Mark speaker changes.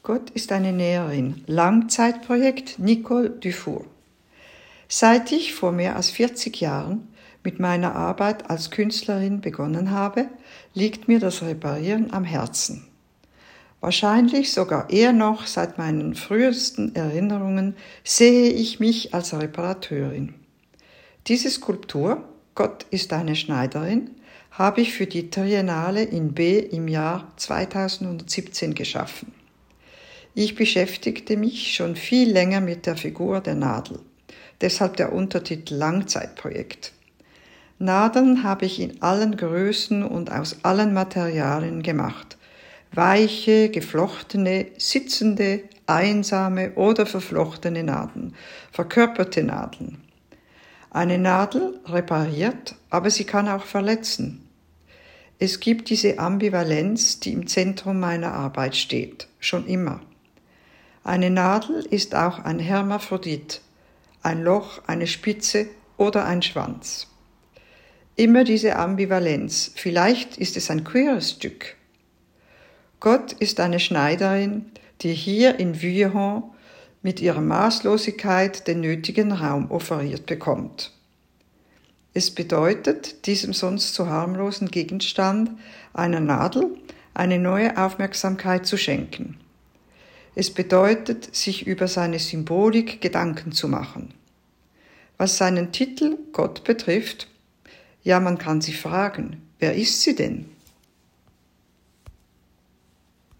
Speaker 1: Gott ist eine Näherin. Langzeitprojekt Nicole Dufour. Seit ich vor mehr als 40 Jahren mit meiner Arbeit als Künstlerin begonnen habe, liegt mir das Reparieren am Herzen. Wahrscheinlich sogar eher noch seit meinen frühesten Erinnerungen sehe ich mich als Reparateurin. Diese Skulptur, Gott ist eine Schneiderin, habe ich für die Triennale in B im Jahr 2017 geschaffen. Ich beschäftigte mich schon viel länger mit der Figur der Nadel, deshalb der Untertitel Langzeitprojekt. Nadeln habe ich in allen Größen und aus allen Materialien gemacht. Weiche, geflochtene, sitzende, einsame oder verflochtene Nadeln, verkörperte Nadeln. Eine Nadel repariert, aber sie kann auch verletzen. Es gibt diese Ambivalenz, die im Zentrum meiner Arbeit steht, schon immer. Eine Nadel ist auch ein Hermaphrodit, ein Loch, eine Spitze oder ein Schwanz. Immer diese Ambivalenz, vielleicht ist es ein queeres Stück. Gott ist eine Schneiderin, die hier in Vuillehon mit ihrer Maßlosigkeit den nötigen Raum offeriert bekommt. Es bedeutet, diesem sonst so harmlosen Gegenstand, einer Nadel, eine neue Aufmerksamkeit zu schenken. Es bedeutet, sich über seine Symbolik Gedanken zu machen. Was seinen Titel Gott betrifft, ja, man kann sich fragen, wer ist sie denn?